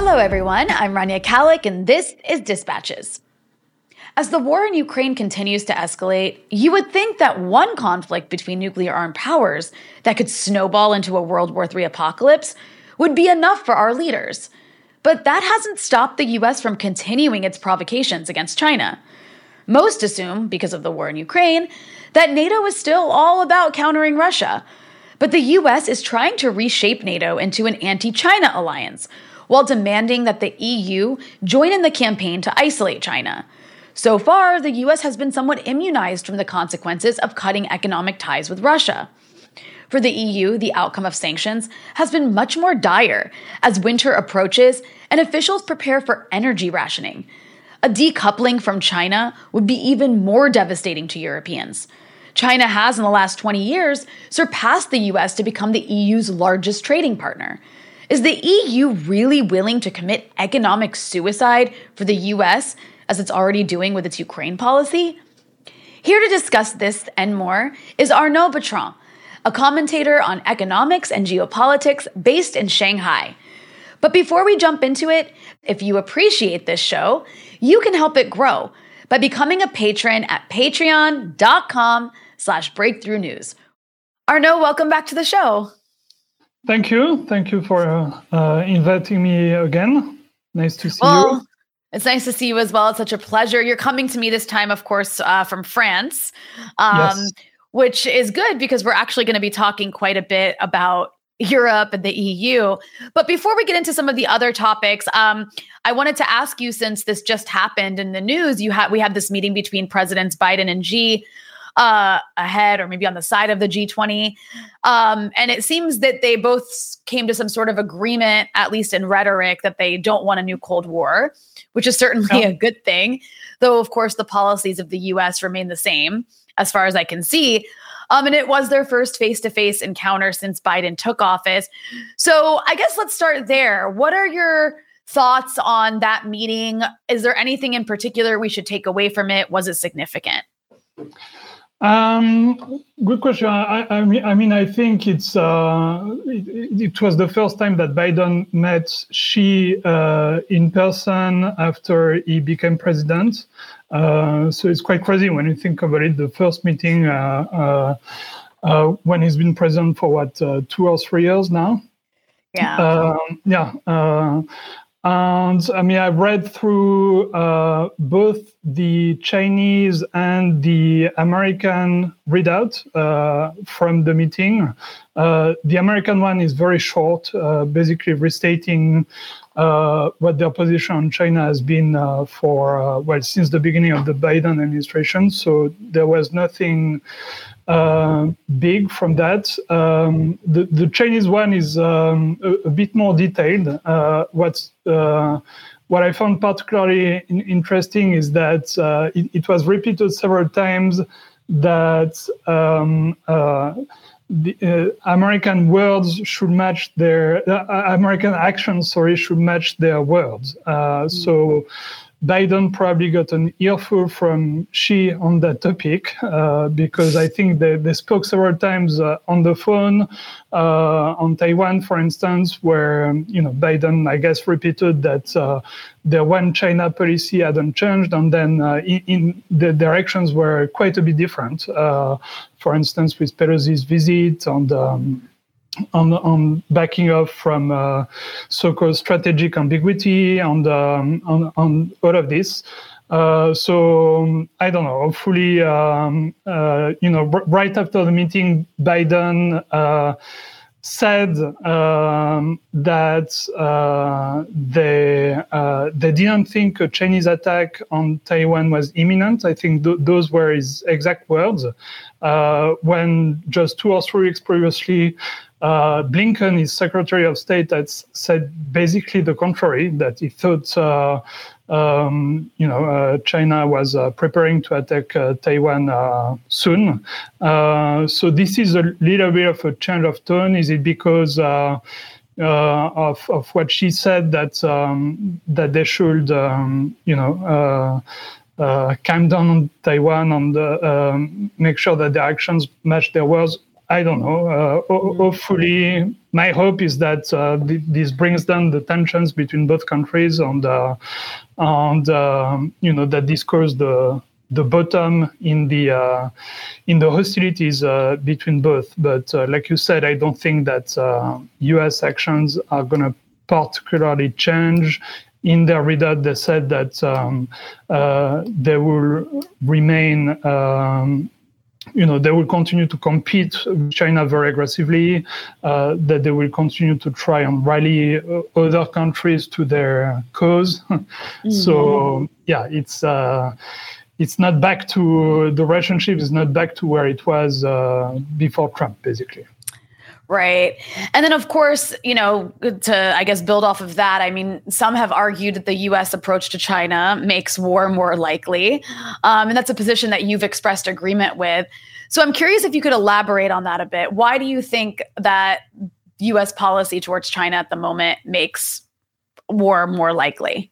Hello, everyone. I'm Rania Khalek, and this is Dispatches. As the war in Ukraine continues to escalate, you would think that one conflict between nuclear-armed powers that could snowball into a World War III apocalypse would be enough for our leaders. But that hasn't stopped the U.S. from continuing its provocations against China. Most assume, because of the war in Ukraine, that NATO is still all about countering Russia. But the U.S. is trying to reshape NATO into an anti-China alliance, while demanding that the EU join in the campaign to isolate China. So far, the U.S. has been somewhat immunized from the consequences of cutting economic ties with Russia. For the EU, the outcome of sanctions has been much more dire as winter approaches and officials prepare for energy rationing. A decoupling from China would be even more devastating to Europeans. China has, in the last 20 years, surpassed the U.S. to become the EU's largest trading partner. Is the EU really willing to commit economic suicide for the U.S., as it's already doing with its Ukraine policy? Here to discuss this and more is Arnaud Bertrand, a commentator on economics and geopolitics based in Shanghai. But before we jump into it, if you appreciate this show, you can help it grow by becoming a patron at patreon.com/breakthrough news. Arnaud, welcome back to the show. Thank you. Thank you for inviting me again. Nice to see you. It's nice to see you as well. It's such a pleasure. You're coming to me this time, of course, from France, Yes. which is good because we're actually going to be talking quite a bit about Europe and the EU. But before we get into some of the other topics, I wanted to ask you, since this just happened in the news, we had this meeting between Presidents Biden and Xi ahead or maybe on the side of the G20. And it seems that they both came to some sort of agreement, at least in rhetoric, that they don't want a new Cold War, which is certainly a good thing. Though, of course, the policies of the U.S. remain the same, as far as I can see. And it was their first face-to-face encounter since Biden took office. So I guess let's start there. What are your thoughts on that meeting? Is there anything in particular we should take away from it? Was it significant? Good question. I mean, I think it was the first time that Biden met Xi in person after he became president. So it's quite crazy when you think about it. The first meeting when he's been president for 2 or 3 years now. Yeah. And I mean, I've read through both the Chinese and the American readout from the meeting. The American one is very short, basically restating what their position on China has been since the beginning of the Biden administration. So there was nothing big from that. The Chinese one is a bit more detailed. What I found particularly interesting is that it was repeated several times that the American words should match American actions, should match their words. So Biden probably got an earful from Xi on that topic because I think they spoke several times on the phone on Taiwan, for instance, where Biden, I guess, repeated that their one China policy hadn't changed, and then in the directions were quite a bit different. For instance, with Pelosi's visit on backing off from so-called strategic ambiguity on all of this. So I don't know. Hopefully, right after the meeting, Biden said that they didn't think a Chinese attack on Taiwan was imminent. I think those were his exact words. When just 2 or 3 weeks previously, Blinken, his Secretary of State, had said basically the contrary, that he thought China was preparing to attack Taiwan soon. So this is a little bit of a change of tone. Is it because of what she said that they should calm down on Taiwan and make sure that their actions match their words? I don't know. Hopefully, my hope is that this brings down the tensions between both countries, and that this causes the bottom in the hostilities between both. But like you said, I don't think that U.S. actions are going to particularly change. In their readout, they said that they will remain. They will continue to compete with China very aggressively, that they will continue to try and rally other countries to their cause. Mm-hmm. So, yeah, it's not back to, the relationship is not back to where it was before Trump, basically. Right. And then, of course, to, I guess, build off of that, I mean, some have argued that the U.S. approach to China makes war more likely. And that's a position that you've expressed agreement with. So I'm curious if you could elaborate on that a bit. Why do you think that U.S. policy towards China at the moment makes war more likely?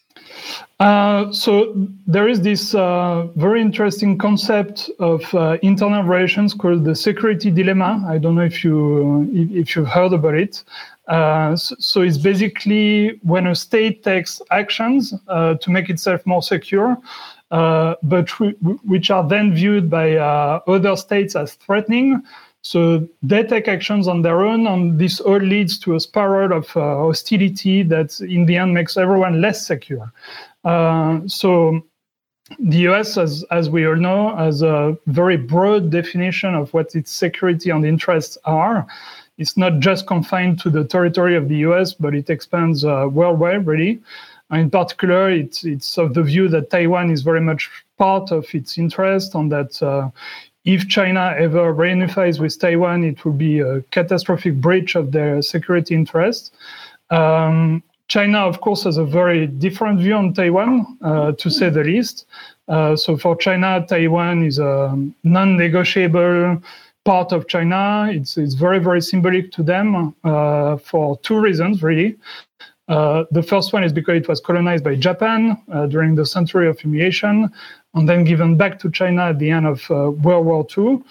So there is this very interesting concept of internal relations called the security dilemma. I don't know if you've heard about it. So it's basically when a state takes actions to make itself more secure, but which are then viewed by other states as threatening. So they take actions on their own, and this all leads to a spiral of hostility that in the end makes everyone less secure. So the US, as we all know, has a very broad definition of what its security and interests are. It's not just confined to the territory of the US, but it expands worldwide, really. And in particular, it's of the view that Taiwan is very much part of its interest, and that if China ever reunifies with Taiwan, it will be a catastrophic breach of their security interests. China, of course, has a very different view on Taiwan, to say the least. So for China, Taiwan is a non-negotiable part of China. It's very, very symbolic to them for two reasons, really. The first one is because it was colonized by Japan during the Century of Humiliation, and then given back to China at the end of World War II.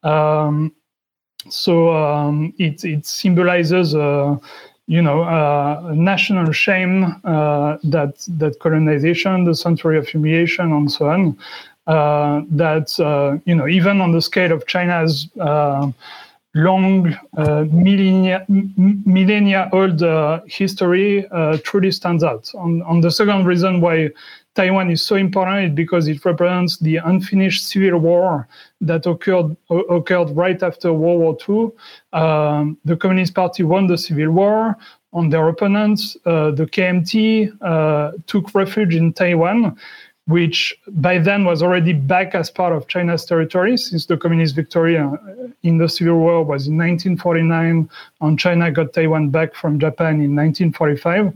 It symbolizes a national shame, that colonization, the Century of Humiliation, and so on. Even on the scale of China's long, millennia-old history, truly stands out. On the second reason why Taiwan is so important is because it represents the unfinished civil war that occurred right after World War II. The Communist Party won the civil war. On their opponents, the KMT took refuge in Taiwan, which by then was already back as part of China's territory, since the communist victory in the Civil War was in 1949, and China got Taiwan back from Japan in 1945.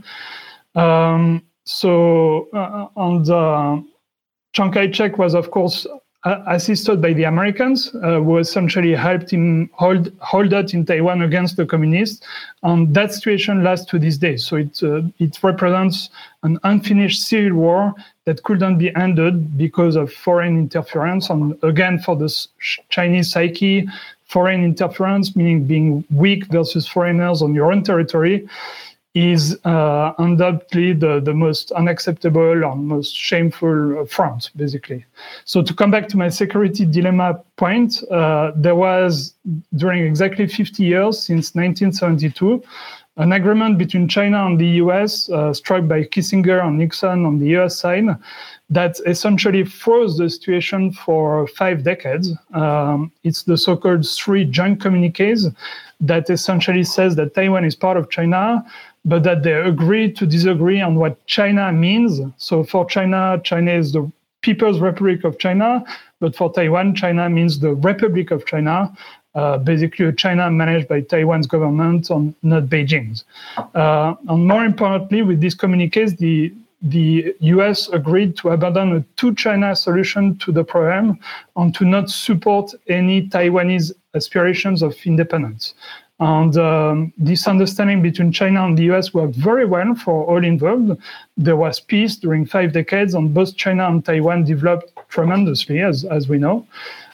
Chiang Kai-shek was, of course, assisted by the Americans, who essentially helped him hold out in Taiwan against the communists. And that situation lasts to this day. So it represents an unfinished civil war that couldn't be ended because of foreign interference. And again, for the Chinese psyche, foreign interference, meaning being weak versus foreigners on your own territory, is undoubtedly the most unacceptable and most shameful front, basically. So to come back to my security dilemma point, there was, during exactly 50 years, since 1972, an agreement between China and the US, struck by Kissinger and Nixon on the US side, that essentially froze the situation for 5 decades. It's the so-called 3 joint communiques that essentially says that Taiwan is part of China, but that they agree to disagree on what China means. So for China, China is the People's Republic of China, but for Taiwan, China means the Republic of China, basically a China managed by Taiwan's government and not Beijing's. And more importantly, with these communiques, the US agreed to abandon a two-China solution to the problem and to not support any Taiwanese aspirations of independence. And this understanding between China and the US worked very well for all involved. There was peace during 5 decades, and both China and Taiwan developed tremendously, as we know.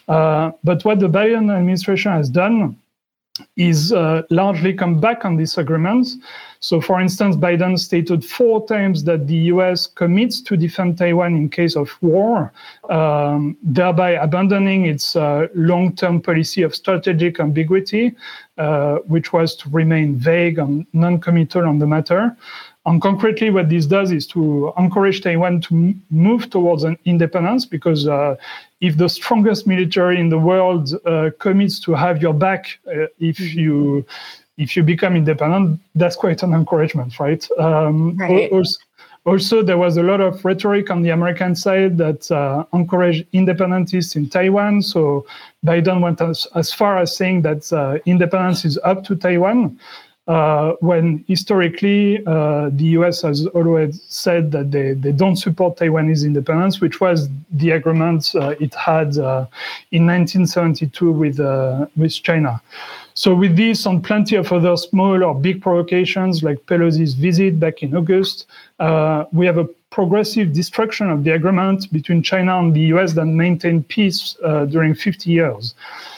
But what the Biden administration has done is largely come back on these agreements. So, for instance, Biden stated 4 times that the US commits to defend Taiwan in case of war, thereby abandoning its long-term policy of strategic ambiguity, which was to remain vague and non-committal on the matter. And concretely, what this does is to encourage Taiwan to move towards an independence, because if the strongest military in the world commits to have your back if you become independent, that's quite an encouragement, right? Right. Also, there was a lot of rhetoric on the American side that encouraged independentists in Taiwan. So Biden went as far as saying that independence is up to Taiwan. When historically the US has always said that they don't support Taiwanese independence, which was the agreement it had in 1972 with China. So with this and plenty of other small or big provocations like Pelosi's visit back in August, we have a progressive destruction of the agreement between China and the US that maintained peace during 50 years.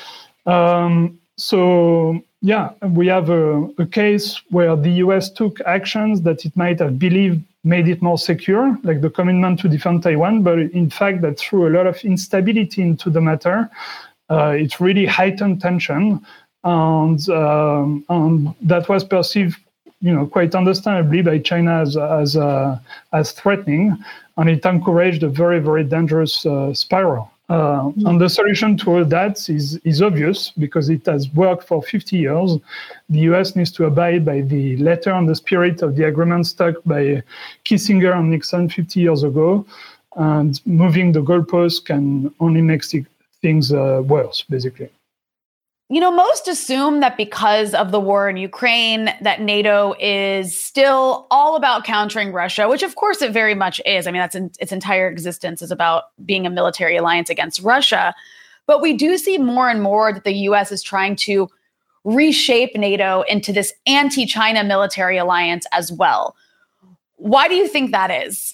So yeah, we have a case where the US took actions that it might have believed made it more secure, like the commitment to defend Taiwan, but in fact that threw a lot of instability into the matter. It really heightened tension, and that was perceived, quite understandably by China as threatening, and it encouraged a very, very dangerous spiral. And the solution to all that is obvious, because it has worked for 50 years. The US needs to abide by the letter and the spirit of the agreement struck by Kissinger and Nixon 50 years ago, and moving the goalposts can only make things worse, basically. Most assume that because of the war in Ukraine, that NATO is still all about countering Russia, which of course it very much is. I mean, that's its entire existence is about being a military alliance against Russia. But we do see more and more that the US is trying to reshape NATO into this anti-China military alliance as well. Why do you think that is?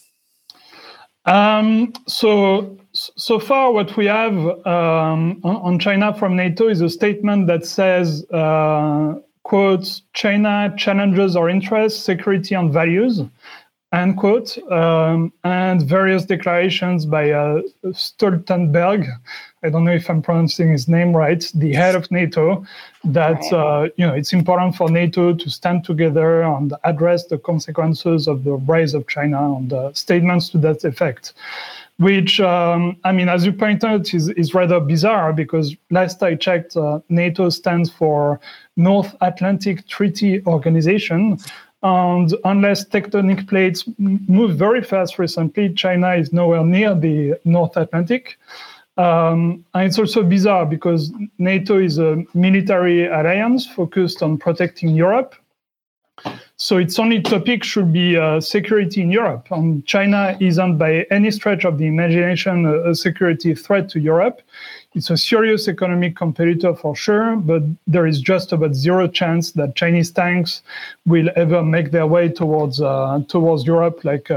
So far, what we have on China from NATO is a statement that says, quote, China challenges our interests, security, and values, end quote, and various declarations by Stoltenberg, I don't know if I'm pronouncing his name right, the head of NATO, that it's important for NATO to stand together and address the consequences of the rise of China, and statements to that effect. Which, as you point out, is rather bizarre, because last I checked, NATO stands for North Atlantic Treaty Organization. And unless tectonic plates move very fast recently, China is nowhere near the North Atlantic. And it's also bizarre because NATO is a military alliance focused on protecting Europe. So its only topic should be security in Europe. And China isn't by any stretch of the imagination a security threat to Europe. It's a serious economic competitor for sure, but there is just about zero chance that Chinese tanks will ever make their way towards Europe like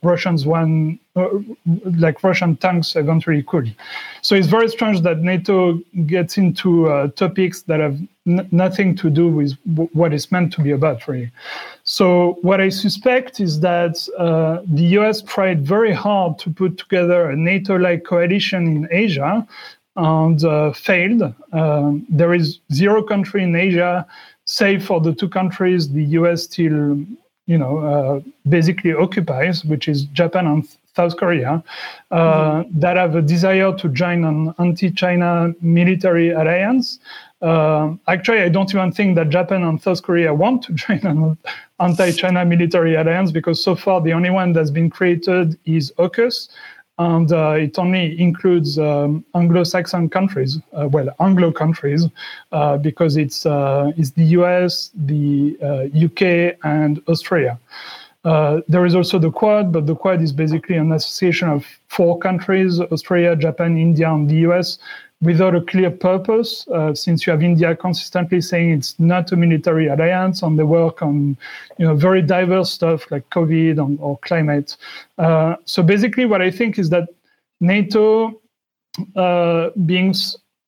Russian tanks eventually could. So it's very strange that NATO gets into topics that have nothing to do with what it's meant to be about, really. So what I suspect is that the US tried very hard to put together a NATO-like coalition in Asia, and failed. There is zero country in Asia, save for the 2 countries the US still, basically occupies, which is Japan and South Korea, that have a desire to join an anti-China military alliance. Actually, I don't even think that Japan and South Korea want to join an anti-China military alliance, because so far the only one that's been created is AUKUS. And it only includes Anglo-Saxon countries, Anglo countries, because it's the US, the UK, and Australia. There is also the Quad, but the Quad is basically an association of 4 countries, Australia, Japan, India, and the US, without a clear purpose, since you have India consistently saying it's not a military alliance, and they work on very diverse stuff like COVID or climate. So basically what I think is that NATO being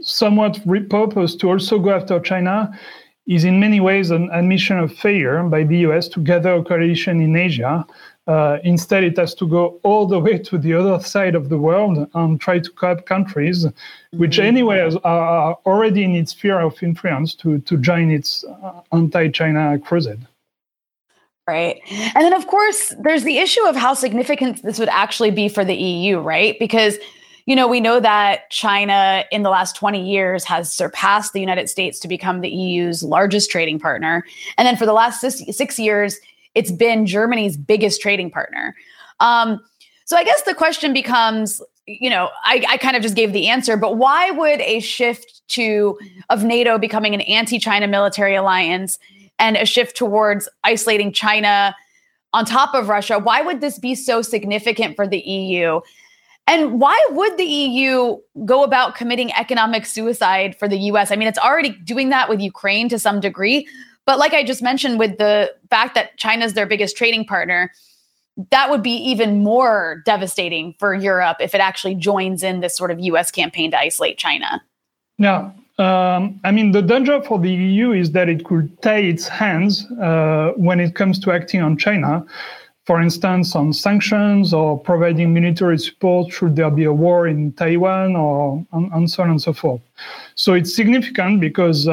somewhat repurposed to also go after China is in many ways an admission of failure by the US to gather a coalition in Asia. Instead, it has to go all the way to the other side of the world and try to co-opt countries, which anyway are already in its sphere of influence to join its anti-China crusade. Right. And then, of course, there's the issue of how significant this would actually be for the EU, right? Because, we know that China in the last 20 years has surpassed the United States to become the EU's largest trading partner. And then for the last 6 years, it's been Germany's biggest trading partner. So I guess the question becomes, I kind of just gave the answer, but why would a shift of NATO becoming an anti-China military alliance and a shift towards isolating China on top of Russia, why would this be so significant for the EU? And why would the EU go about committing economic suicide for the US? I mean, it's already doing that with Ukraine to some degree. But like I just mentioned, with the fact that China's their biggest trading partner, that would be even more devastating for Europe if it actually joins in this sort of US campaign to isolate China. Yeah. The danger for the EU is that it could tie its hands when it comes to acting on China, for instance, on sanctions or providing military support should there be a war in Taiwan or and so on and so forth. So it's significant because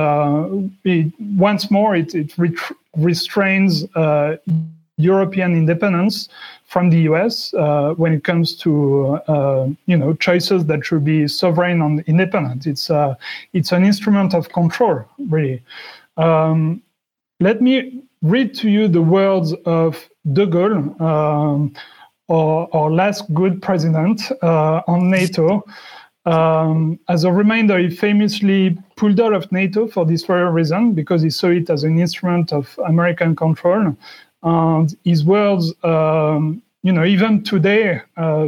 once more it restrains European independence from the US when it comes to choices that should be sovereign and independent. It's an instrument of control, really. Let me read to you the words of de Gaulle, our last good president on NATO. As a reminder, he famously pulled out of NATO for this very reason, because he saw it as an instrument of American control. And his words, even today,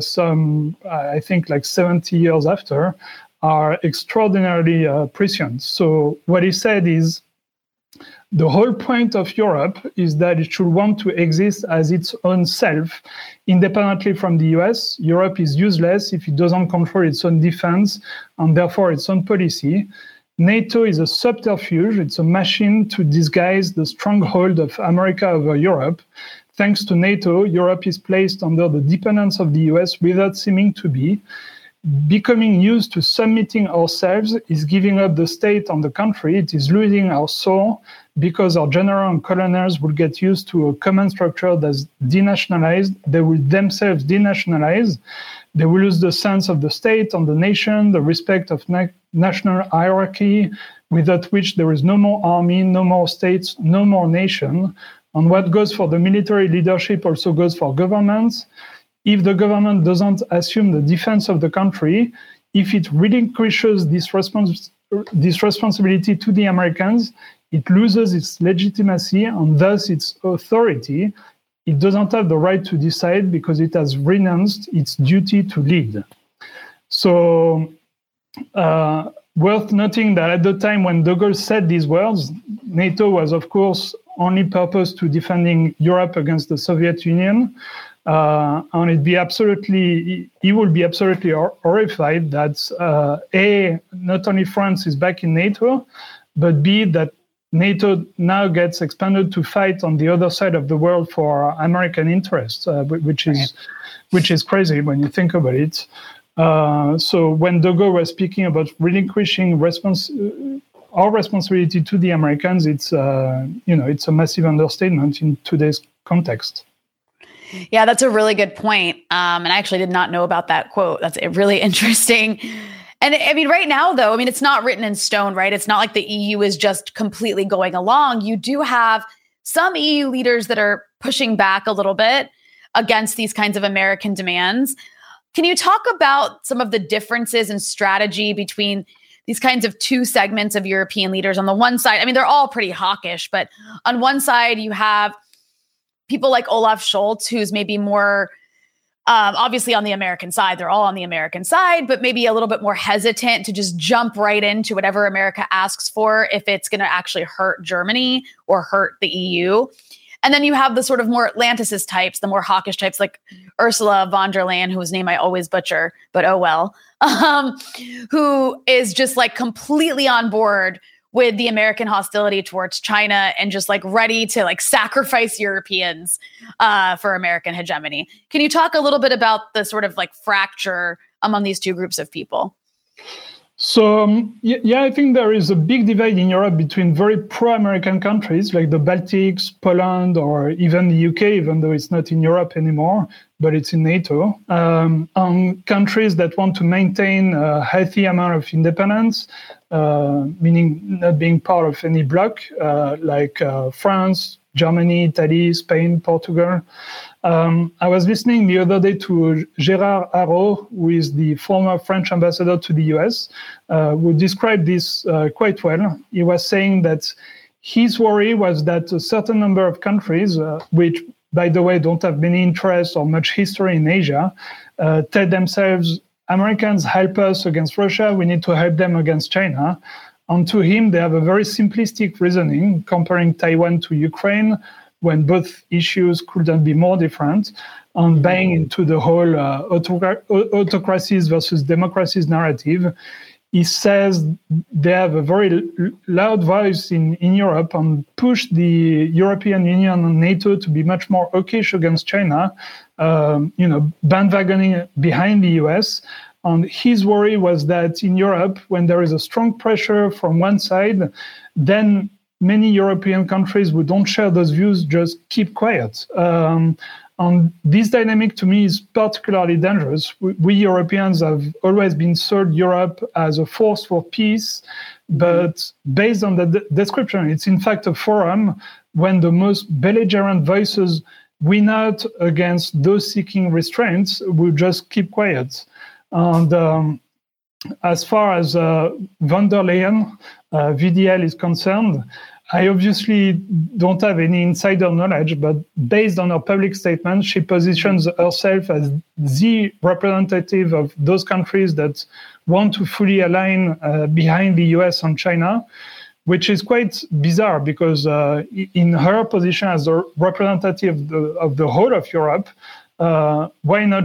I think like 70 years after, are extraordinarily prescient. So what he said is, the whole point of Europe is that it should want to exist as its own self, independently from the US. Europe is useless if it doesn't control its own defense and therefore its own policy. NATO is a subterfuge. It's a machine to disguise the stronghold of America over Europe. Thanks to NATO, Europe is placed under the dependence of the US without seeming to be. Becoming used to submitting ourselves is giving up the state and the country. It is losing our soul because our general and colonels will get used to a command structure that's denationalized. They will themselves denationalize. They will lose the sense of the state and the nation, the respect of national hierarchy, without which there is no more army, no more states, no more nation. And what goes for the military leadership also goes for governments. If the government doesn't assume the defense of the country, if it relinquishes this responsibility to the Americans, it loses its legitimacy and thus its authority. It doesn't have the right to decide because it has renounced its duty to lead. So, worth noting that at the time when de Gaulle said these words, NATO was, of course, only purposed to defending Europe against the Soviet Union. And he will be absolutely horrified that A, not only France is back in NATO, but B, that NATO now gets expanded to fight on the other side of the world for American interests, which is crazy when you think about it. So when de Gaulle was speaking about relinquishing our responsibility to the Americans, it's a massive understatement in today's context. Yeah, that's a really good point. And I actually did not know about that quote. That's really interesting. And I mean, right now, though, it's not written in stone, right? It's not like the EU is just completely going along. You do have some EU leaders that are pushing back a little bit against these kinds of American demands. Can you talk about some of the differences in strategy between these kinds of two segments of European leaders? On the one side, they're all pretty hawkish, but on one side, you have people like Olaf Scholz, who's maybe more obviously on the American side. They're all on the American side, but maybe a little bit more hesitant to just jump right into whatever America asks for if it's going to actually hurt Germany or hurt the EU. And then you have the sort of more Atlanticist types, the more hawkish types like Ursula von der Leyen, whose name I always butcher, but oh well, who is just like completely on board with the American hostility towards China and just like ready to like sacrifice Europeans for American hegemony. Can you talk a little bit about the sort of like fracture among these two groups of people? So, I think there is a big divide in Europe between very pro-American countries like the Baltics, Poland, or even the UK, even though it's not in Europe anymore, but it's in NATO, and countries that want to maintain a healthy amount of independence, meaning not being part of any bloc, like France, Germany, Italy, Spain, Portugal. I was listening the other day to Gérard Araud, who is the former French ambassador to the US, who described this quite well. He was saying that his worry was that a certain number of countries, which, by the way, don't have many interests or much history in Asia, tell themselves, Americans help us against Russia, we need to help them against China. And to him, they have a very simplistic reasoning, comparing Taiwan to Ukraine, when both issues couldn't be more different, and buying into the whole autocracies versus democracies narrative. He says they have a very loud voice in Europe and push the European Union and NATO to be much more hawkish against China, bandwagoning behind the US. And his worry was that in Europe, when there is a strong pressure from one side, then many European countries who don't share those views just keep quiet. And this dynamic to me is particularly dangerous. We Europeans have always been sold Europe as a force for peace, but based on the description, it's in fact a forum when the most belligerent voices win out against those seeking restraints will just keep quiet. And as far as von der Leyen, VDL is concerned, I obviously don't have any insider knowledge, but based on her public statements, she positions herself as the representative of those countries that want to fully align behind the US and China, which is quite bizarre because in her position as a representative of the whole of Europe, why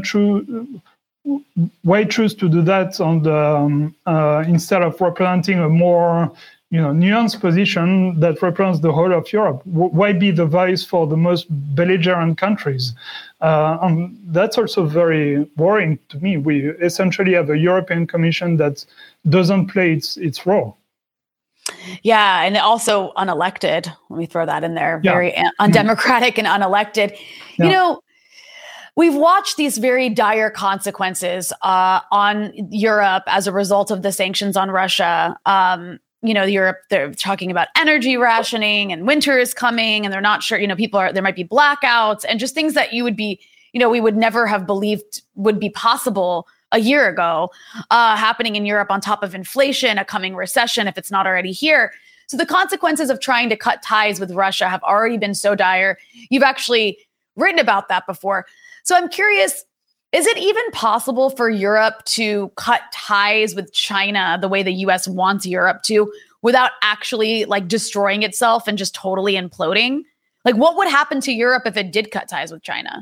choose to do that instead of representing a more nuanced position that represents the whole of Europe? Why be the voice for the most belligerent countries? And that's also very worrying to me. We essentially have a European Commission that doesn't play its role. Yeah, and also unelected. Let me throw that in there. Yeah. Very undemocratic and unelected. Yeah. We've watched these very dire consequences on Europe as a result of the sanctions on Russia. Europe, they're talking about energy rationing and winter is coming and they're not sure, there might be blackouts and just things that we would never have believed would be possible a year ago, happening in Europe on top of inflation, a coming recession, if it's not already here. So the consequences of trying to cut ties with Russia have already been so dire. You've actually written about that before. So I'm curious, is it even possible for Europe to cut ties with China the way the US wants Europe to without actually destroying itself and just totally imploding? What would happen to Europe if it did cut ties with China?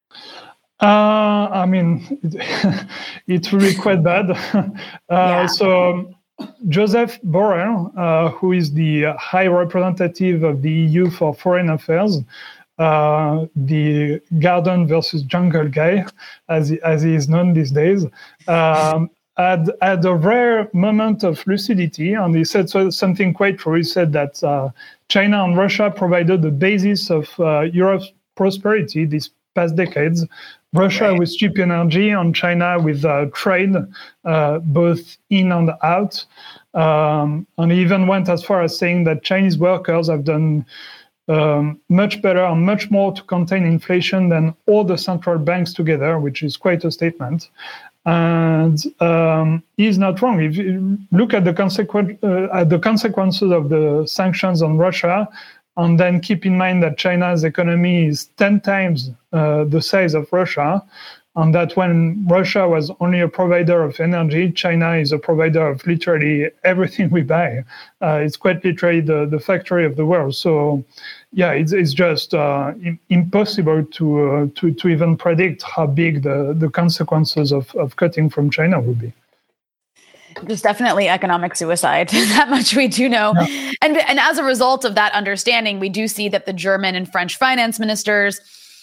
It's really quite bad. So Joseph Borrell, who is the High Representative of the EU for Foreign Affairs, the garden versus jungle guy, as he is known these days, had a rare moment of lucidity, and he said something quite true. He said that China and Russia provided the basis of Europe's prosperity these past decades. Russia with cheap energy and China with trade, both in and out. And he even went as far as saying that Chinese workers have done much better and much more to contain inflation than all the central banks together, which is quite a statement. And he's not wrong. If you look at the consequences of the sanctions on Russia, and then keep in mind that China's economy is 10 times the size of Russia, and that when Russia was only a provider of energy, China is a provider of literally everything we buy. It's quite literally the factory of the world. So, yeah, it's just impossible to even predict how big the consequences of cutting from China will be. There's definitely economic suicide. That much we do know. Yeah. And as a result of that understanding, we do see that the German and French finance ministers,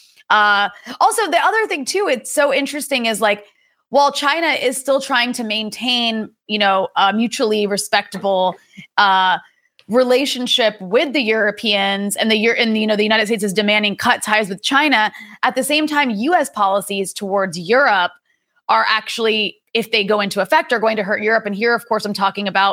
also the other thing too, it's so interesting is like, while China is still trying to maintain, a mutually respectable relationship with the Europeans, and the United States is demanding cut ties with China, at the same time, U.S. policies towards Europe are actually, if they go into effect, are going to hurt Europe. And here, of course, I'm talking about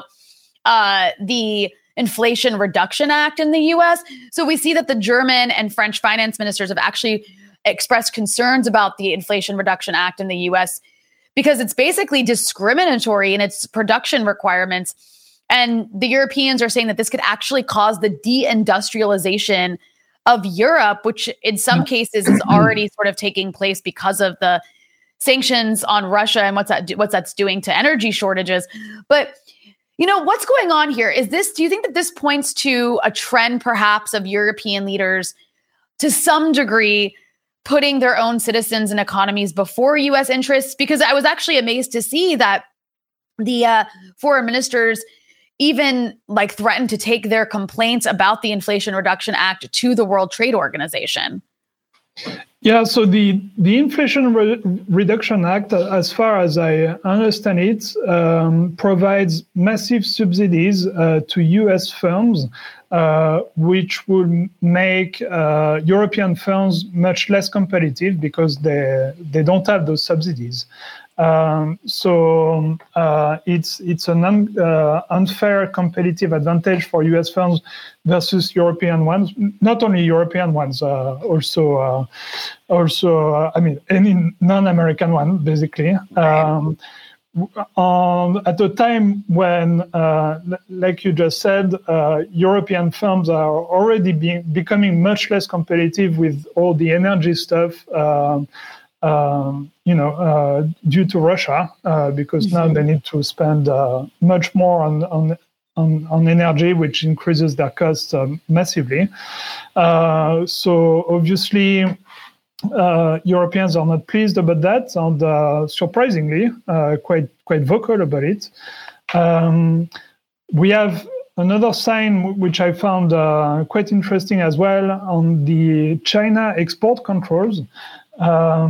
the Inflation Reduction Act in the U.S. So we see that the German and French finance ministers have actually expressed concerns about the Inflation Reduction Act in the U.S. because it's basically discriminatory in its production requirements. And the Europeans are saying that this could actually cause the deindustrialization of Europe, which in some cases is already sort of taking place because of the sanctions on Russia and what that's doing to energy shortages. But, what's going on here? Do you think that this points to a trend perhaps of European leaders to some degree putting their own citizens and economies before U.S. interests? Because I was actually amazed to see that the foreign ministers even threatened to take their complaints about the Inflation Reduction Act to the World Trade Organization. Yeah, so the Inflation Reduction Act, as far as I understand it, provides massive subsidies to U.S. firms, which would make European firms much less competitive because they don't have those subsidies. So it's an unfair competitive advantage for U.S. firms versus European ones. Not only European ones, also any non-American one, basically. At the time when, like you just said, European firms are already becoming much less competitive with all the energy stuff. Due to Russia, because now they need to spend much more on energy, which increases their costs massively. So obviously, Europeans are not pleased about that, and surprisingly, quite vocal about it. We have another sign which I found quite interesting as well on the China export controls. But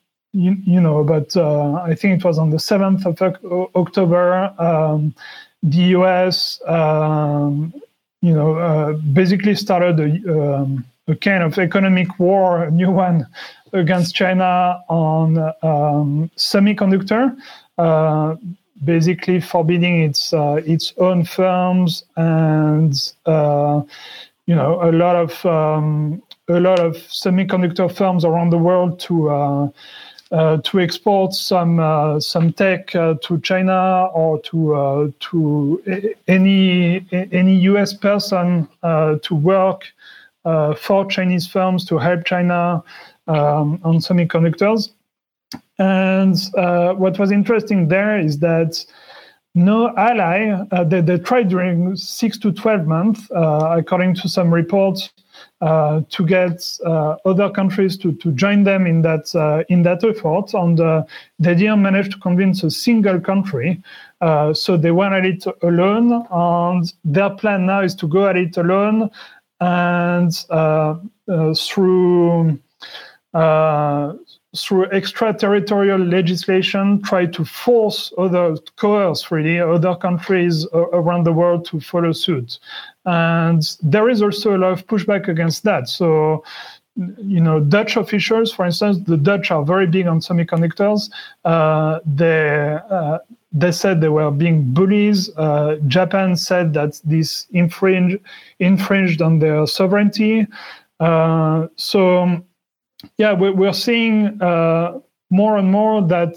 I think it was on the 7th of October, the US, basically started a kind of economic war, a new one, against China on semiconductor, basically forbidding its own firms and a lot of semiconductor firms around the world to export some tech to China or to any U.S. person to work for Chinese firms to help China on semiconductors. And what was interesting there is that no ally, they tried during 6 to 12 months, according to some reports, to get other countries to join them in that effort, and they didn't manage to convince a single country. So they went at it alone, and their plan now is to go at it alone and through extraterritorial legislation, try to coerce other countries around the world to follow suit. And there is also a lot of pushback against that. So, Dutch officials, for instance, the Dutch are very big on semiconductors. They said they were being bullies. Japan said that this infringed on their sovereignty. Yeah, we're seeing more and more that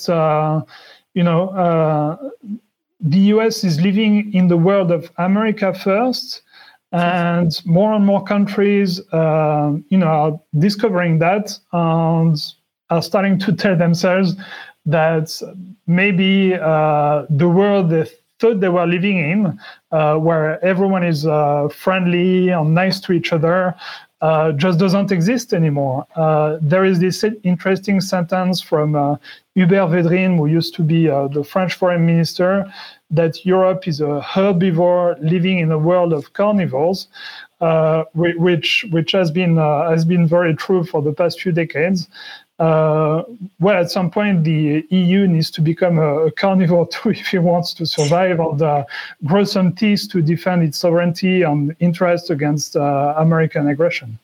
the U.S. is living in the world of America first, and more countries, are discovering that and are starting to tell themselves that maybe the world they thought they were living in, where everyone is friendly and nice to each other, just doesn't exist anymore. There is this interesting sentence from Hubert Védrine, who used to be the French foreign minister, that Europe is a herbivore living in a world of carnivores, which has been very true for the past few decades. Well, at some point, the EU needs to become a carnivore too if it wants to survive, and grow some teeth to defend its sovereignty and interest against American aggression.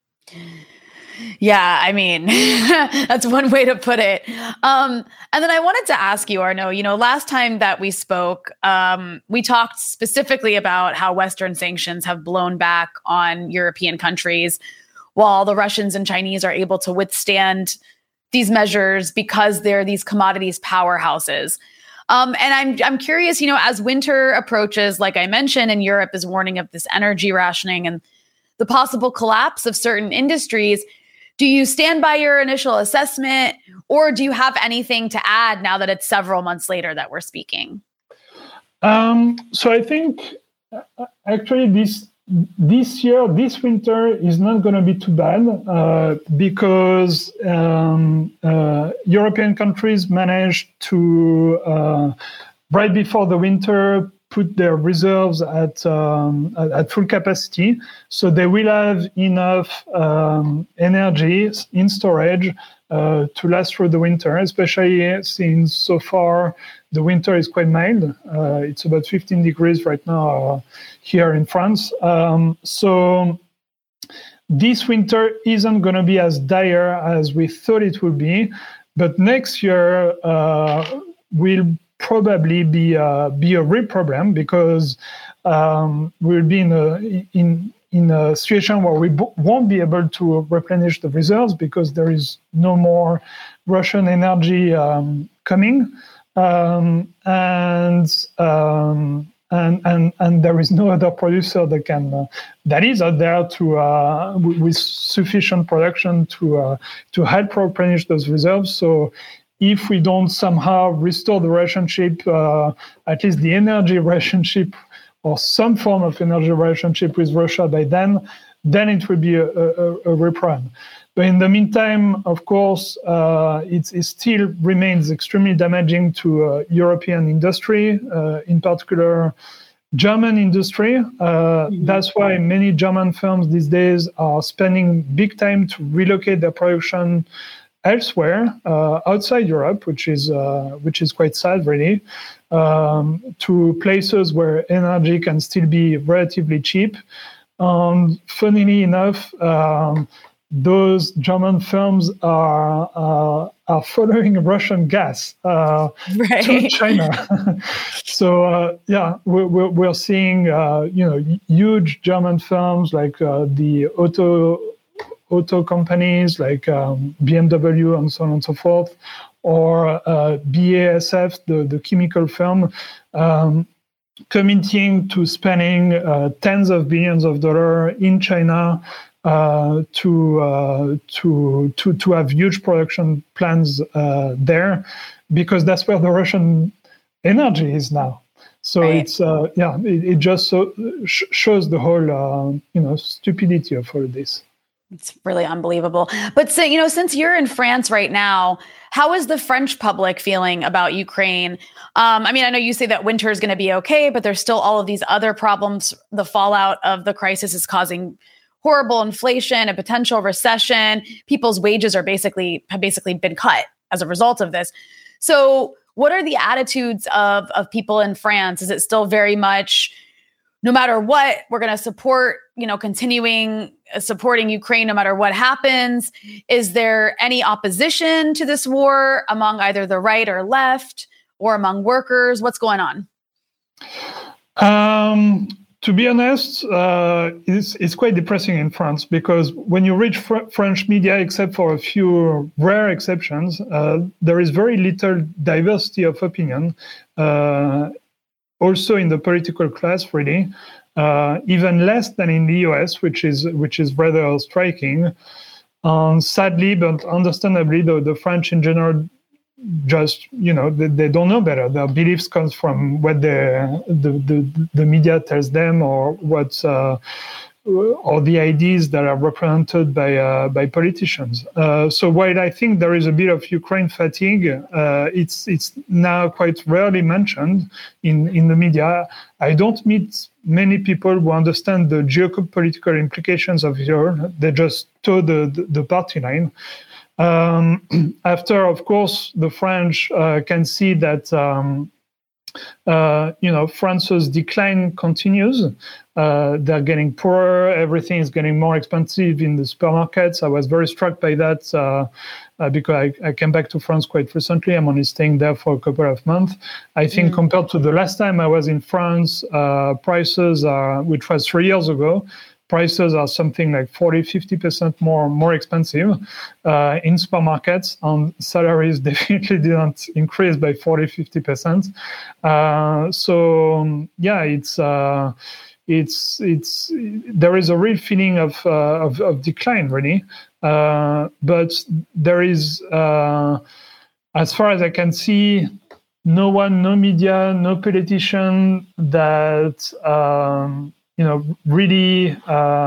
Yeah, I mean, that's one way to put it. And then I wanted to ask you, Arnaud, last time that we spoke, we talked specifically about how Western sanctions have blown back on European countries, while the Russians and Chinese are able to withstand these measures because they're these commodities powerhouses. And I'm curious, as winter approaches, like I mentioned, and Europe is warning of this energy rationing and the possible collapse of certain industries, do you stand by your initial assessment, or do you have anything to add now that it's several months later that we're speaking? So I think actually this year, this winter is not going to be too bad because European countries managed to, right before the winter, put their reserves at full capacity. So they will have enough energy in storage to last through the winter, especially since so far the winter is quite mild. It's about 15 degrees right now here in France. So this winter isn't going to be as dire as we thought it would be, but next year will probably be a real problem because we'll be in a situation where we won't be able to replenish the reserves because there is no more Russian energy coming, and there is no other producer that is out there to with sufficient production to help replenish those reserves. So if we don't somehow restore the relationship, at least the energy relationship or some form of energy relationship with Russia by then it will be a real problem. But in the meantime, of course, it still remains extremely damaging to European industry, in particular German industry. That's why many German firms these days are spending big time to relocate their production elsewhere, outside Europe, which is quite sad, really, to places where energy can still be relatively cheap. Funnily enough, those German firms are following Russian gas to China. So we're seeing huge German firms like the auto companies like BMW and so on and so forth, or BASF, the chemical firm, committing to spending tens of billions of dollars in China to have huge production plans there, because that's where the Russian energy is now. So it's it just shows the whole stupidity of all this. It's really unbelievable. But so, since you're in France right now, how is the French public feeling about Ukraine? I mean, I know you say that winter is going to be okay, but there's still all of these other problems. The fallout of the crisis is causing horrible inflation, a potential recession. People's wages have basically been cut as a result of this. So what are the attitudes of people in France? Is it still very much, no matter what, we're going to support, continuing supporting Ukraine no matter what happens? Is there any opposition to this war among either the right or left or among workers? What's going on? To be honest, it's quite depressing in France, because when you read French media, except for a few rare exceptions, there is very little diversity of opinion. Also in the political class, really, even less than in the US, which is rather striking. Sadly, but understandably, the French in general just, they don't know better. Their beliefs comes from what the media tells them, or what or the ideas that are represented by politicians. So while I think there is a bit of Ukraine fatigue, it's now quite rarely mentioned in the media. I don't meet many people who understand the geopolitical implications of Europe. They just toe the party line. After, of course, the French can see that France's decline continues. They're getting poorer. Everything is getting more expensive in the supermarkets. I was very struck by that because I came back to France quite recently. I'm only staying there for a couple of months. I think compared to the last time I was in France, prices are, which was 3 years ago, prices are something like 40-50% more expensive in supermarkets, and salaries definitely didn't increase by 40-50%. So yeah, it's there is a real feeling of decline, really. But there is, as far as I can see, no one, no media, no politician that really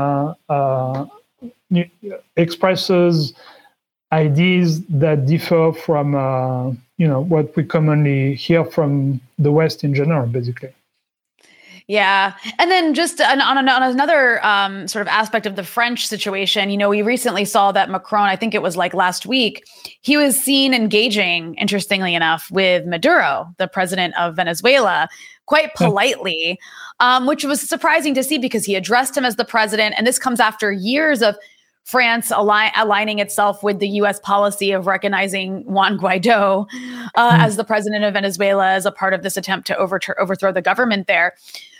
expresses ideas that differ from what we commonly hear from the West in general, basically. Yeah. And then just on another sort of aspect of the French situation, we recently saw that Macron, I think it was like last week, he was seen engaging, interestingly enough, with Maduro, the president of Venezuela, quite politely, which was surprising to see because he addressed him as the president. And this comes after years of France aligning itself with the U.S. policy of recognizing Juan Guaido as the president of Venezuela as a part of this attempt to overthrow the government there.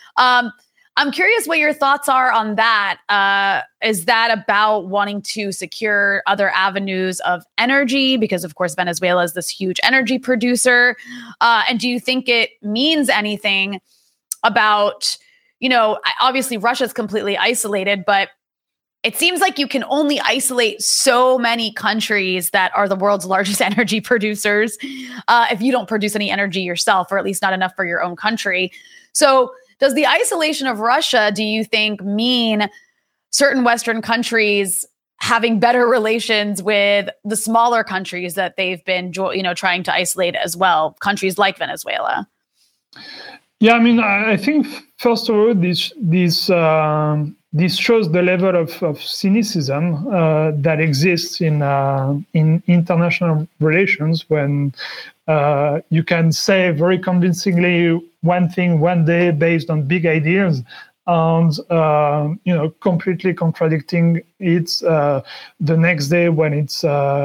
I'm curious what your thoughts are on that. Is that about wanting to secure other avenues of energy? Because, of course, Venezuela is this huge energy producer. And do you think it means anything about, obviously Russia's completely isolated, but it seems like you can only isolate so many countries that are the world's largest energy producers if you don't produce any energy yourself, or at least not enough for your own country. So does the isolation of Russia, do you think, mean certain Western countries having better relations with the smaller countries that they've been, trying to isolate as well, countries like Venezuela? Yeah, I mean, I think first of all, this shows the level of cynicism that exists in international relations when you can say very convincingly one thing one day based on big ideas, and completely contradicting it the next day when it's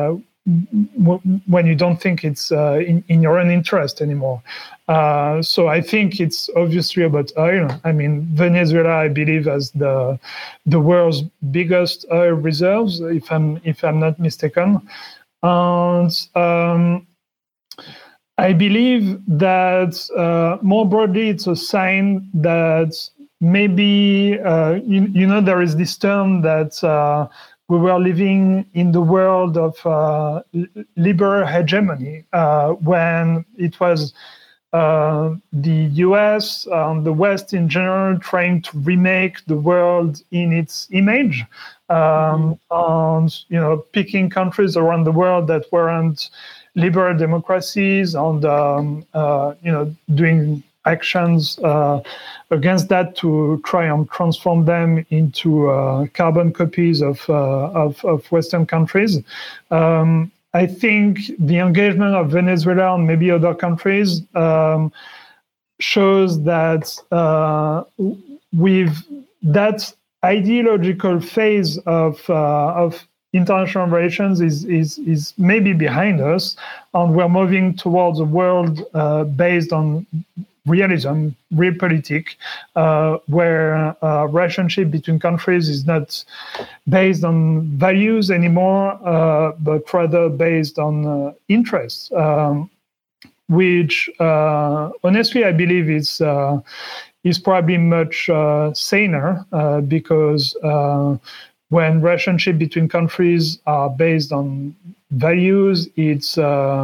when you don't think it's in your own interest anymore. So I think it's obviously about oil. I mean, Venezuela, I believe, has the world's biggest oil reserves, if I'm not mistaken, and I believe that more broadly, it's a sign that maybe there is this term that we were living in the world of liberal hegemony when it was the US and the West in general trying to remake the world in its image, and picking countries around the world that weren't liberal democracies, and doing actions against that to try and transform them into carbon copies of Western countries. I think the engagement of Venezuela and maybe other countries shows that with that ideological phase of international relations is maybe behind us, and we're moving towards a world based on realism, realpolitik, where relationship between countries is not based on values anymore, but rather based on interests, which honestly I believe is probably much saner, because when relationship between countries are based on values, it's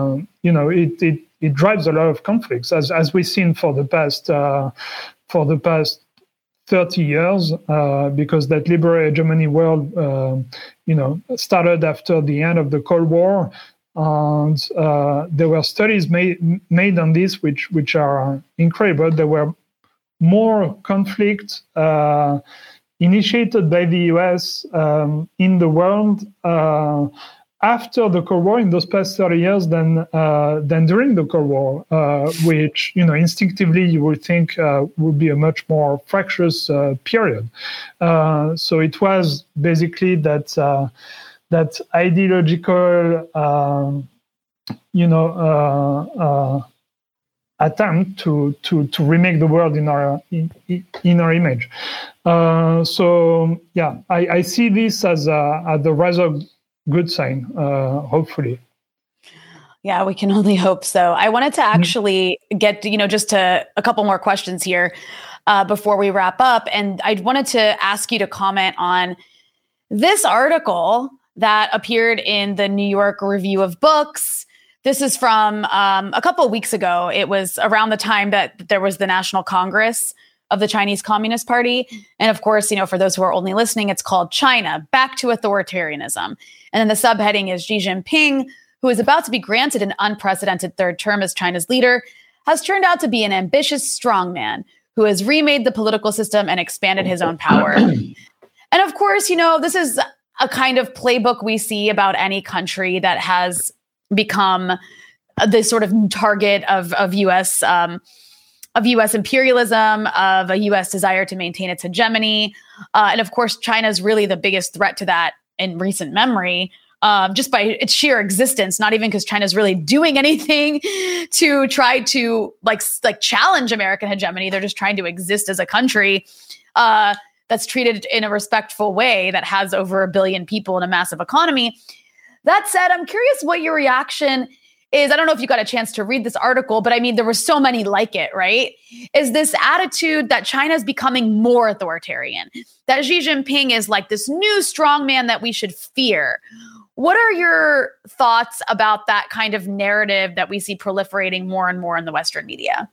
it drives a lot of conflicts, as we've seen for the past 30 years, because that liberal hegemony world, started after the end of the Cold War, and there were studies made on this, which are incredible. There were more conflicts initiated by the US in the world after the Cold War in those past 30 years than during the Cold War, which instinctively you would think would be a much more fractious period. So it was basically that ideological, attempt to remake the world in our image. So yeah, I see this as a rather good sign, hopefully. Yeah, we can only hope so. I wanted to actually get, just to a couple more questions here before we wrap up. And I wanted to ask you to comment on this article that appeared in the New York Review of Books. This is from a couple of weeks ago. It was around the time that there was the National Congress of the Chinese Communist Party. And of course, for those who are only listening, it's called China, Back to Authoritarianism. And then the subheading is Xi Jinping, who is about to be granted an unprecedented third term as China's leader, has turned out to be an ambitious strongman who has remade the political system and expanded his own power. And of course, this is a kind of playbook we see about any country that has become the sort of target of U.S. Imperialism, of a U.S. desire to maintain its hegemony. And of course, China is really the biggest threat to that in recent memory, just by its sheer existence, not even because China's really doing anything to try to like challenge American hegemony. They're just trying to exist as a country that's treated in a respectful way, that has over 1 billion people and a massive economy. That said, I'm curious what your reaction is. I don't know if you got a chance to read this article, but I mean, there were so many like it, right? Is this attitude that China is becoming more authoritarian, that Xi Jinping is like this new strongman that we should fear? What are your thoughts about that kind of narrative that we see proliferating more and more in the Western media?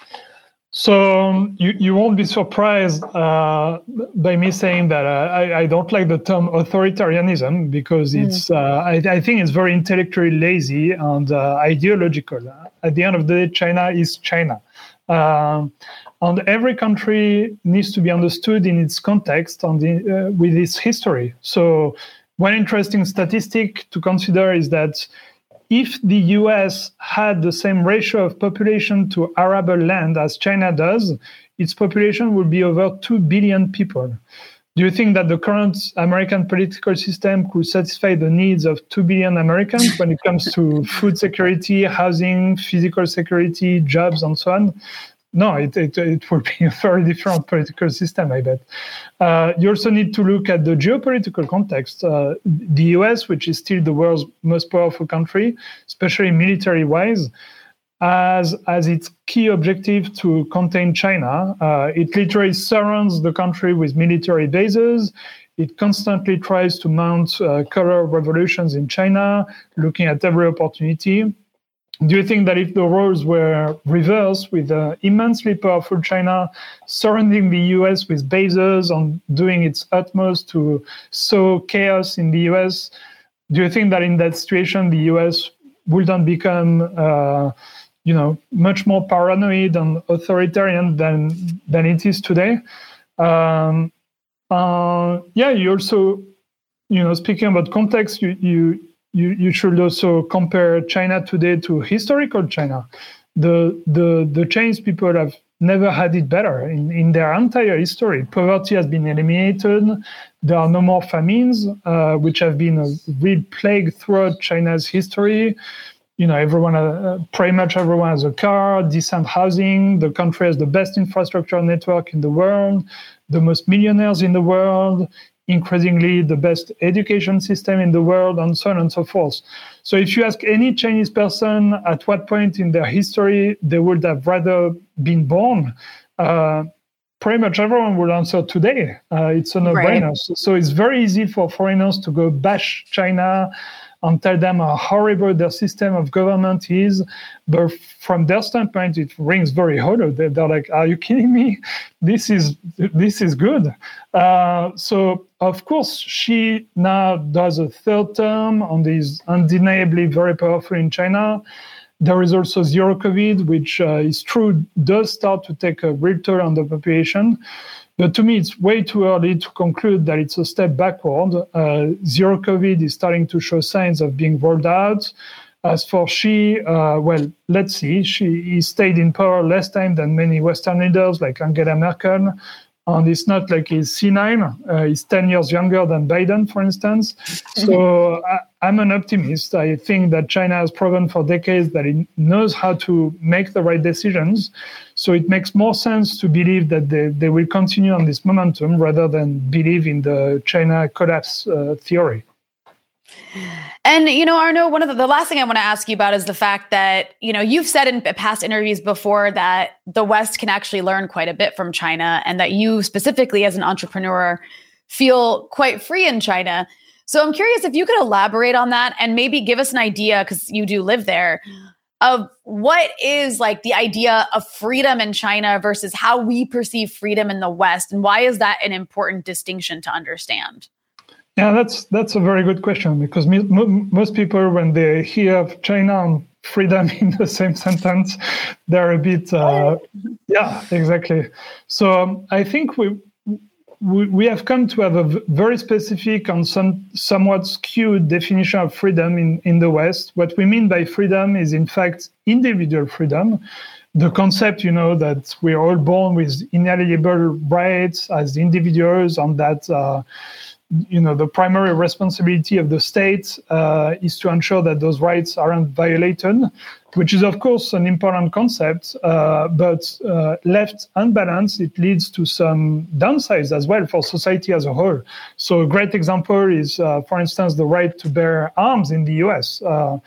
So you won't be surprised by me saying that I don't like the term authoritarianism, because it's I think it's very intellectually lazy and ideological. At the end of the day, China is China. And every country needs to be understood in its context and with its history. So one interesting statistic to consider is that if the US had the same ratio of population to arable land as China does, its population would be over 2 billion people. Do you think that the current American political system could satisfy the needs of 2 billion Americans when it comes to food security, housing, physical security, jobs, and so on? No, it would be a very different political system, I bet. You also need to look at the geopolitical context. The US, which is still the world's most powerful country, especially military-wise, as its key objective to contain China. It literally surrounds the country with military bases. It constantly tries to mount color revolutions in China, looking at every opportunity. Do you think that if the roles were reversed, with immensely powerful China surrounding the US with bases and doing its utmost to sow chaos in the US, do you think that in that situation the US wouldn't become much more paranoid and authoritarian than it is today? You also, speaking about context, you should also compare China today to historical China. The Chinese people have never had it better in their entire history. Poverty has been eliminated. There are no more famines, which have been a real plague throughout China's history. Pretty much everyone has a car, decent housing. The country has the best infrastructure network in the world, the most millionaires in the world, increasingly the best education system in the world, and so on and so forth. So if you ask any Chinese person at what point in their history they would have rather been born, pretty much everyone will answer today. It's a no-brainer. Right. So it's very easy for foreigners to go bash China and tell them how horrible their system of government is. But from their standpoint, it rings very hollow. They're like, are you kidding me? This is good. So, of course, Xi now does a third term and is undeniably very powerful in China. There is also zero COVID, which is true, does start to take a real toll on the population. But to me, it's way too early to conclude that it's a step backward. Zero COVID is starting to show signs of being rolled out. As for Xi, well, let's see. He stayed in power less time than many Western leaders like Angela Merkel. And it's not like he's senile. He's 10 years younger than Biden, for instance. So I'm an optimist. I think that China has proven for decades that it knows how to make the right decisions. So it makes more sense to believe that they will continue on this momentum rather than believe in the China collapse theory. And, Arnaud, one of the last thing I want to ask you about is the fact that, you've said in past interviews before that the West can actually learn quite a bit from China and that you specifically as an entrepreneur feel quite free in China. So I'm curious if you could elaborate on that and maybe give us an idea, because you do live there, of what is like the idea of freedom in China versus how we perceive freedom in the West. And why is that an important distinction to understand? Yeah, that's a very good question, because most people, when they hear China and freedom in the same sentence, they're a bit, yeah, exactly. So I think we have come to have a very specific and somewhat skewed definition of freedom in the West. What we mean by freedom is, in fact, individual freedom. The concept, that we're all born with inalienable rights as individuals, and that the primary responsibility of the state is to ensure that those rights aren't violated, which is, of course, an important concept, but left unbalanced, it leads to some downsides as well for society as a whole. So a great example is, for instance, the right to bear arms in the US.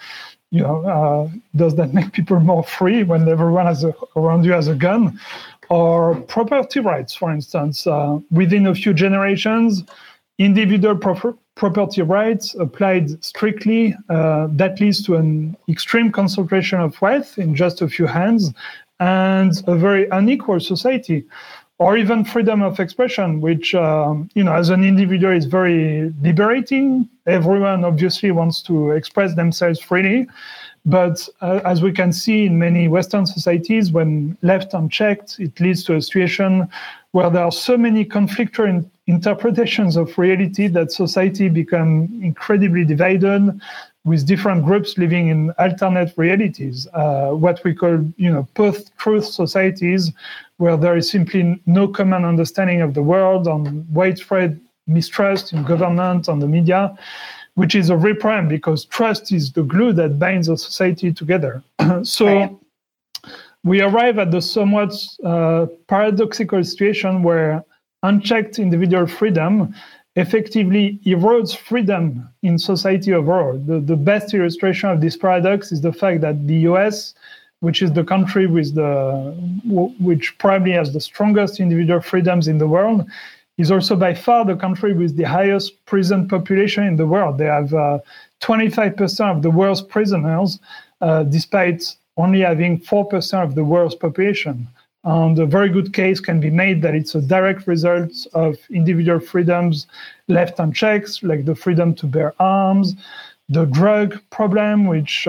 Does that make people more free when everyone around you has a gun? Or property rights, for instance. Within a few generations, individual property rights applied strictly, that leads to an extreme concentration of wealth in just a few hands and a very unequal society. Or even freedom of expression, which, as an individual is very liberating. Everyone obviously wants to express themselves freely. But as we can see in many Western societies, when left unchecked, it leads to a situation where there are so many conflicting interpretations of reality that society become incredibly divided, with different groups living in alternate realities, what we call, post-truth societies, where there is simply no common understanding of the world and widespread mistrust in government and the media, which is a real problem because trust is the glue that binds a society together. So we arrive at the somewhat paradoxical situation where unchecked individual freedom effectively erodes freedom in society overall. The best illustration of this paradox is the fact that the US, which is the country which probably has the strongest individual freedoms in the world, is also by far the country with the highest prison population in the world. They have 25% of the world's prisoners, despite only having 4% of the world's population. And a very good case can be made that it's a direct result of individual freedoms left unchecked, like the freedom to bear arms, the drug problem, which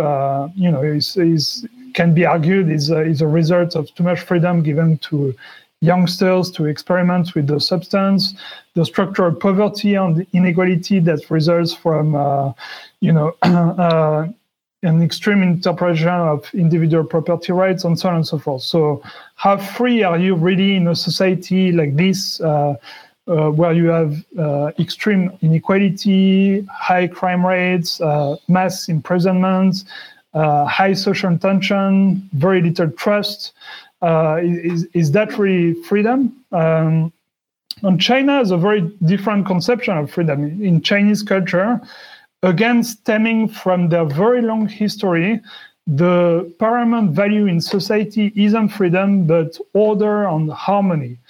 can be argued is a result of too much freedom given to youngsters to experiment with the substance, the structural poverty and inequality that results from an extreme interpretation of individual property rights, and so on and so forth. So how free are you really in a society like this, where you have extreme inequality, high crime rates, mass imprisonment, high social tension, very little trust? Is that really freedom? And China has a very different conception of freedom. In Chinese culture, again, stemming from their very long history, the paramount value in society isn't freedom, but order and harmony.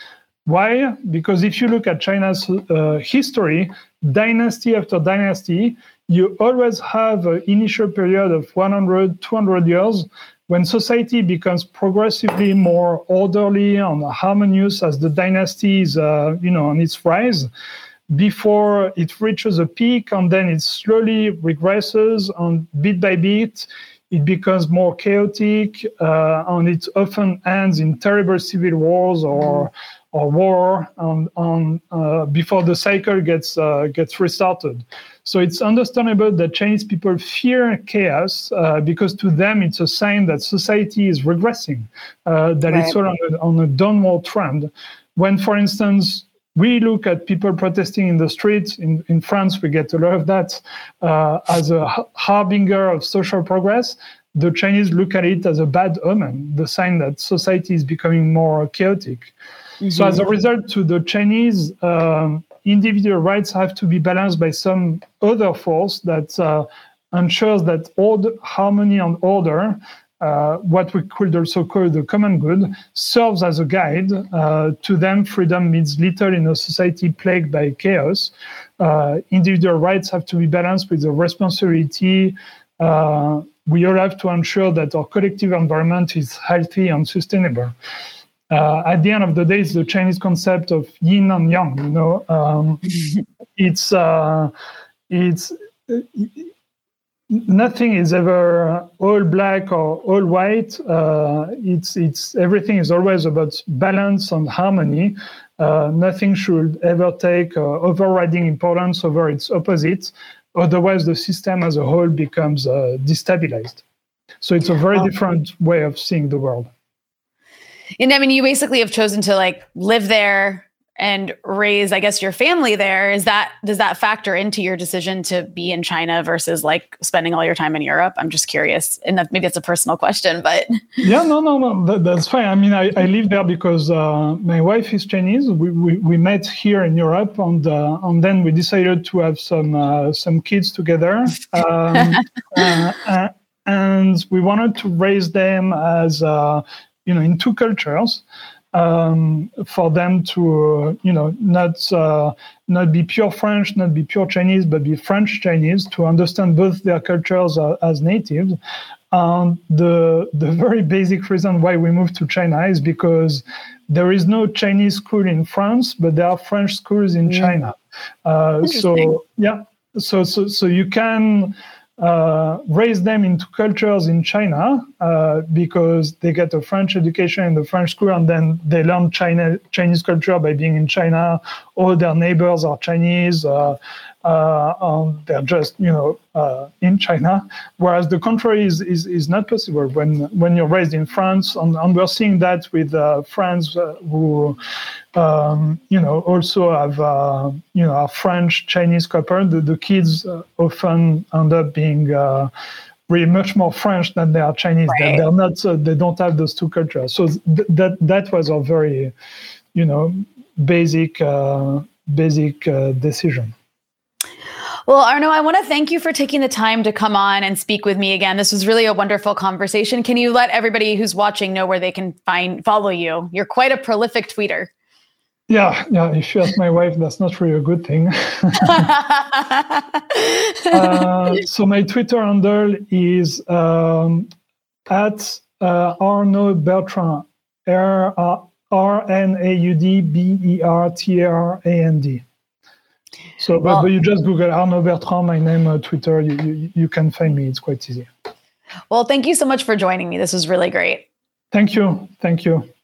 Why? Because if you look at China's history, dynasty after dynasty, you always have an initial period of 100, 200 years when society becomes progressively more orderly and harmonious as the dynasty is, on its rise, before it reaches a peak, and then it slowly regresses, and bit by bit, it becomes more chaotic, and it often ends in terrible civil wars or war before the cycle gets restarted. So it's understandable that Chinese people fear chaos because to them it's a sign that society is regressing, that it's all on a downward trend. When, for instance, we look at people protesting in the streets in France, we get a lot of that as a harbinger of social progress. The Chinese look at it as a bad omen, the sign that society is becoming more chaotic. Mm-hmm. So as a result, to the Chinese, individual rights have to be balanced by some other force that ensures that harmony and order, what we could also call the common good, serves as a guide. To them, freedom means little in a society plagued by chaos. Individual rights have to be balanced with the responsibility. We all have to ensure that our collective environment is healthy and sustainable. At the end of the day, it's the Chinese concept of yin and yang. It's nothing is ever all black or all white. It's everything is always about balance and harmony. Nothing should ever take overriding importance over its opposite. Otherwise, the system as a whole becomes destabilized. So it's a very different way of seeing the world. And I mean, you basically have chosen to live there and raise, I guess, your family there. Does that factor into your decision to be in China versus spending all your time in Europe? I'm just curious, and maybe it's a personal question, but yeah, no, that's fine. I mean, I live there because my wife is Chinese. We met here in Europe, and then we decided to have some kids together, and we wanted to raise them as in two cultures. For them to, not be pure French, not be pure Chinese, but be French Chinese, to understand both their cultures as natives. The very basic reason why we moved to China is because there is no Chinese school in France, but there are French schools in China. So you can raise them into cultures in China because they get a French education in the French school, and then they learn Chinese culture by being in China. All their neighbors are Chinese. They're just in China, whereas the contrary is not possible when you're raised in France, and we're seeing that with friends who also have a French Chinese couple. The kids often end up being really much more French than they are Chinese. Right. They're not. They don't have those two cultures. So that was a very basic decision. Well, Arnaud, I want to thank you for taking the time to come on and speak with me again. This was really a wonderful conversation. Can you let everybody who's watching know where they can follow you? You're quite a prolific tweeter. Yeah. If you ask my wife, that's not really a good thing. So my Twitter handle is at Arnaud Bertrand, RNAUDBERTRAND. So, but you just Google Arnaud Bertrand, my name on Twitter. You can find me. It's quite easy. Well, thank you so much for joining me. This was really great. Thank you.